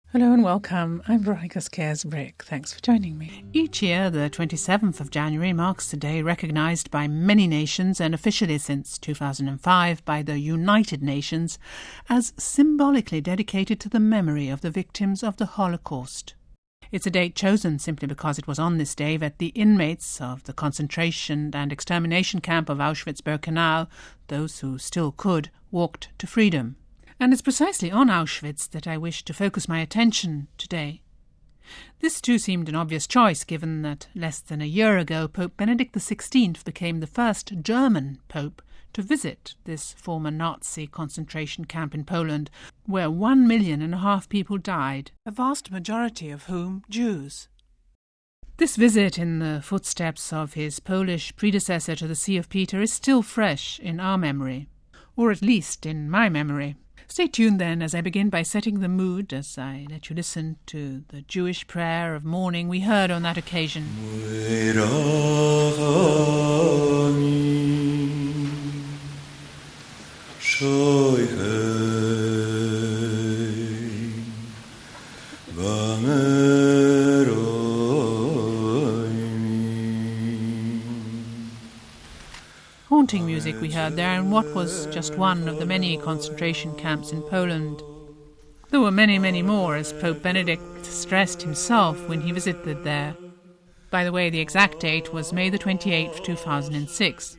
Hello and welcome. I'm Veronica Scares-Brick. Thanks for joining me. Each year, the 27th of January marks a day recognised by many nations and officially since 2005 by the United Nations as symbolically dedicated to the memory of the victims of the Holocaust. It's a date chosen simply because it was on this day that the inmates of the concentration and extermination camp of Auschwitz-Birkenau, those who still could, walked to freedom. And it's precisely on Auschwitz that I wish to focus my attention today. This too seemed an obvious choice, given that less than a year ago Pope Benedict XVI became the first German pope to visit this former Nazi concentration camp in Poland, where 1.5 million people died, a vast majority of whom Jews. This visit in the footsteps of his Polish predecessor to the See of Peter is still fresh in our memory, or at least in my memory. Stay tuned then as I begin by setting the mood as I let you listen to the Jewish prayer of mourning we heard on that occasion. Haunting music we heard there in what was just one of the many concentration camps in Poland. There were many, many more, as Pope Benedict stressed himself when he visited there. By the way, the exact date was May the 28th, 2006.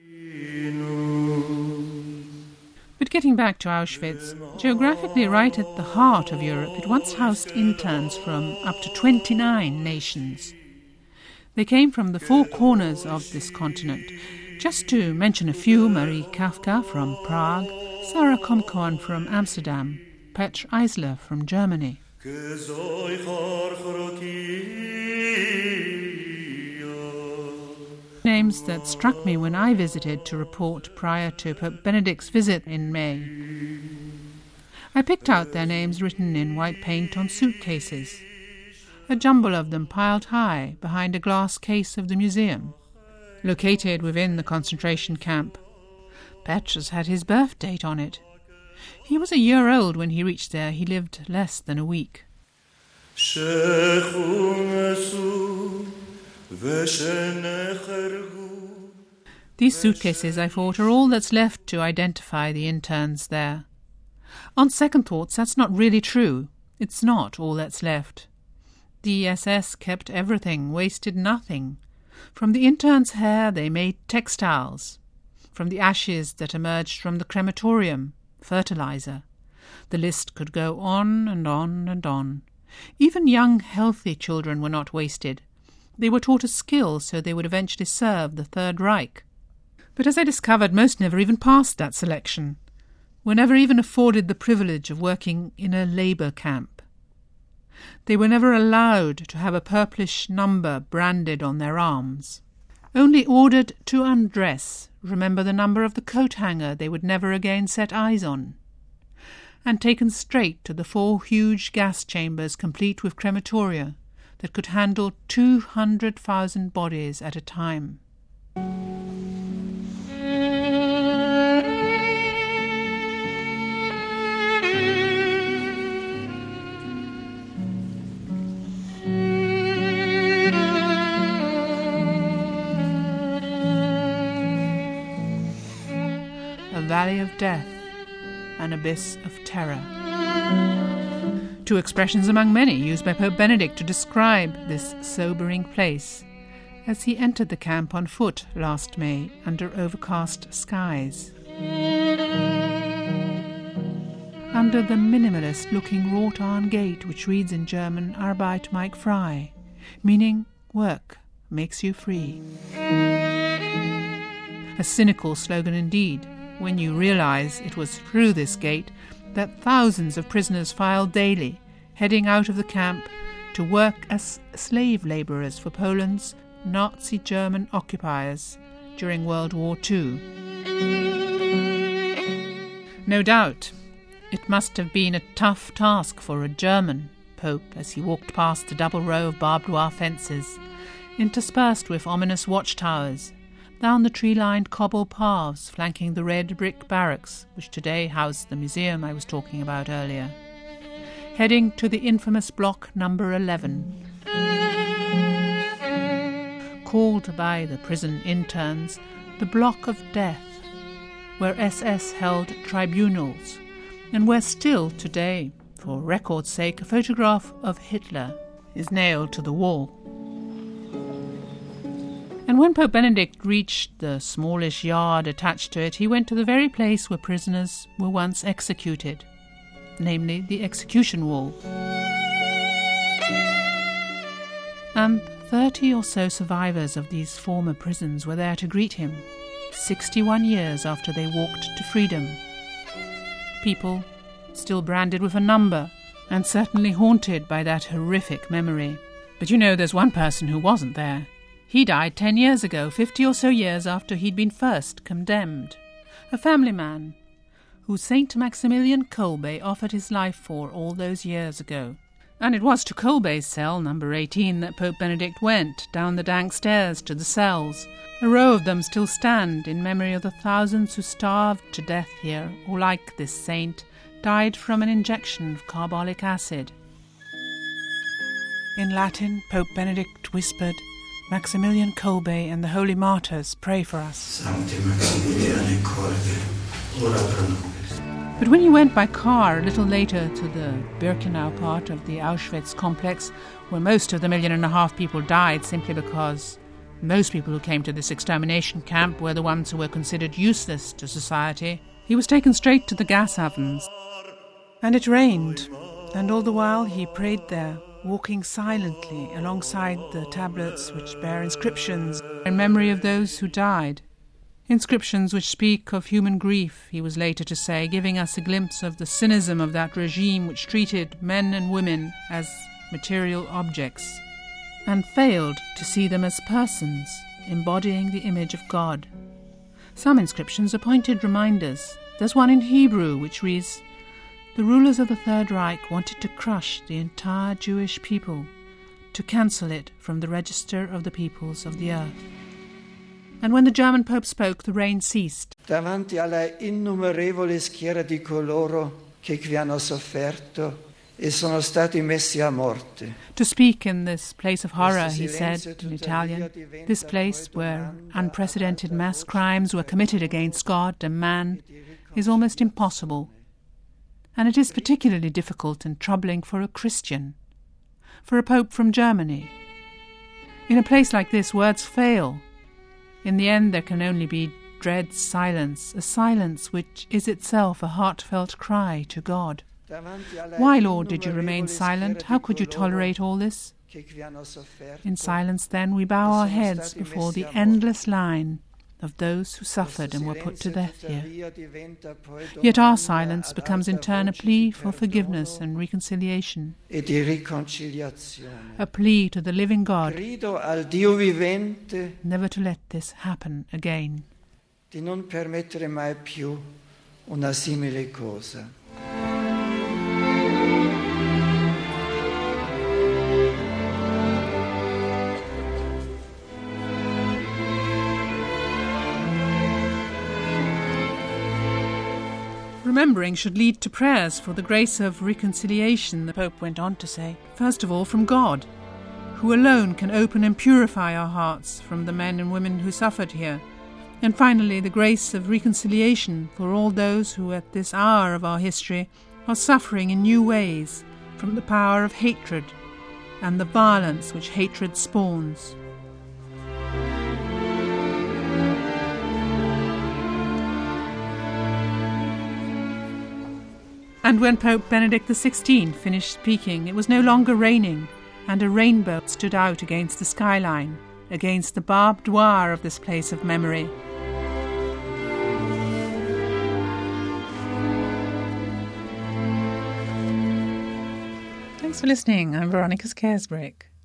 But getting back to Auschwitz, geographically right at the heart of Europe, it once housed interns from up to 29 nations. They came from the four corners of this continent. Just to mention a few: Marie Kafka from Prague, Sarah Komkoan from Amsterdam, Petr Eisler from Germany. Names that struck me when I visited to report prior to Pope Benedict's visit in May. I picked out their names written in white paint on suitcases, a jumble of them piled high behind a glass case of the museum. Located within the concentration camp. Petr's had his birth date on it. He was a year old when he reached there. He lived less than a week. These suitcases, I thought, are all that's left to identify the interns there. On second thoughts, that's not really true. It's not all that's left. The SS kept everything, wasted nothing. From the interns' hair they made textiles. From the ashes that emerged from the crematorium, fertilizer. The list could go on and on and on. Even young, healthy children were not wasted. They were taught a skill so they would eventually serve the Third Reich. But as I discovered, most never even passed that selection. Were never even afforded the privilege of working in a labour camp. They were never allowed to have a purplish number branded on their arms. Only ordered to undress, remember the number of the coat hanger they would never again set eyes on, and taken straight to the 4 huge gas chambers complete with crematoria that could handle 200,000 bodies at a time. Valley of death, an abyss of terror. Two expressions among many used by Pope Benedict to describe this sobering place as he entered the camp on foot last May under overcast skies. Under the minimalist-looking wrought-iron gate which reads in German Arbeit macht frei, meaning work makes you free. A cynical slogan indeed, when you realize it was through this gate that thousands of prisoners filed daily, heading out of the camp to work as slave labourers for Poland's Nazi German occupiers during World War II. No doubt, it must have been a tough task for a German Pope as he walked past the double row of barbed wire fences, interspersed with ominous watchtowers, down the tree-lined cobble paths flanking the red brick barracks which today house the museum I was talking about earlier. heading to the infamous block number 11. Called by the prison interns the Block of Death, where SS held tribunals, and where still today, for record's sake, a photograph of Hitler is nailed to the wall. And when Pope Benedict reached the smallish yard attached to it, he went to the very place where prisoners were once executed, namely the execution wall. And 30 or so survivors of these former prisons were there to greet him, 61 years after they walked to freedom. People still branded with a number, and certainly haunted by that horrific memory. But you know, there's one person who wasn't there. He died 10 years ago, 50 or so years after he'd been first condemned. A family man, who St. Maximilian Kolbe offered his life for all those years ago. And it was to Kolbe's cell, number 18, that Pope Benedict went, down the dank stairs to the cells. A row of them still stand in memory of the thousands who starved to death here, or like this saint, died from an injection of carbolic acid. In Latin, Pope Benedict whispered, "Maximilian Kolbe and the holy martyrs pray for us." Sancte Maximiliane Kolbe, ora pro nobis. But when he went by car a little later to the Birkenau part of the Auschwitz complex, where most of the 1.5 million people died simply because most people who came to this extermination camp were the ones who were considered useless to society, he was taken straight to the gas ovens. And it rained, and all the while he prayed there, walking silently alongside the tablets which bear inscriptions in memory of those who died. Inscriptions which speak of human grief, he was later to say, giving us a glimpse of the cynicism of that regime which treated men and women as material objects, and failed to see them as persons, embodying the image of God. Some inscriptions are pointed reminders. There's one in Hebrew which reads, "The rulers of the Third Reich wanted to crush the entire Jewish people, to cancel it from the register of the peoples of the earth." And when the German Pope spoke, the rain ceased. Davanti alla innumerevole schiera di coloro che qui hanno sofferto e sono stati messi a morte. To speak in this place of horror, he said in Italian, this place where unprecedented mass crimes were committed against God and man is almost impossible. And it is particularly difficult and troubling for a Christian, for a Pope from Germany. In a place like this, words fail. In the end, there can only be dread silence, a silence which is itself a heartfelt cry to God. Why, Lord, did you remain silent? How could you tolerate all this? In silence, then, we bow our heads before the endless line of those who suffered and were put to death here. Yet our silence becomes in turn a plea for forgiveness and reconciliation, a plea to the living God never to let this happen again. Di non permettere mai più una simile cosa. Remembering should lead to prayers for the grace of reconciliation, the Pope went on to say, first of all from God, who alone can open and purify our hearts from the men and women who suffered here, and finally the grace of reconciliation for all those who at this hour of our history are suffering in new ways from the power of hatred and the violence which hatred spawns. And when Pope Benedict XVI finished speaking, it was no longer raining, and a rainbow stood out against the skyline, against the barbed wire of this place of memory. Thanks for listening. I'm Veronica Scaresbrick.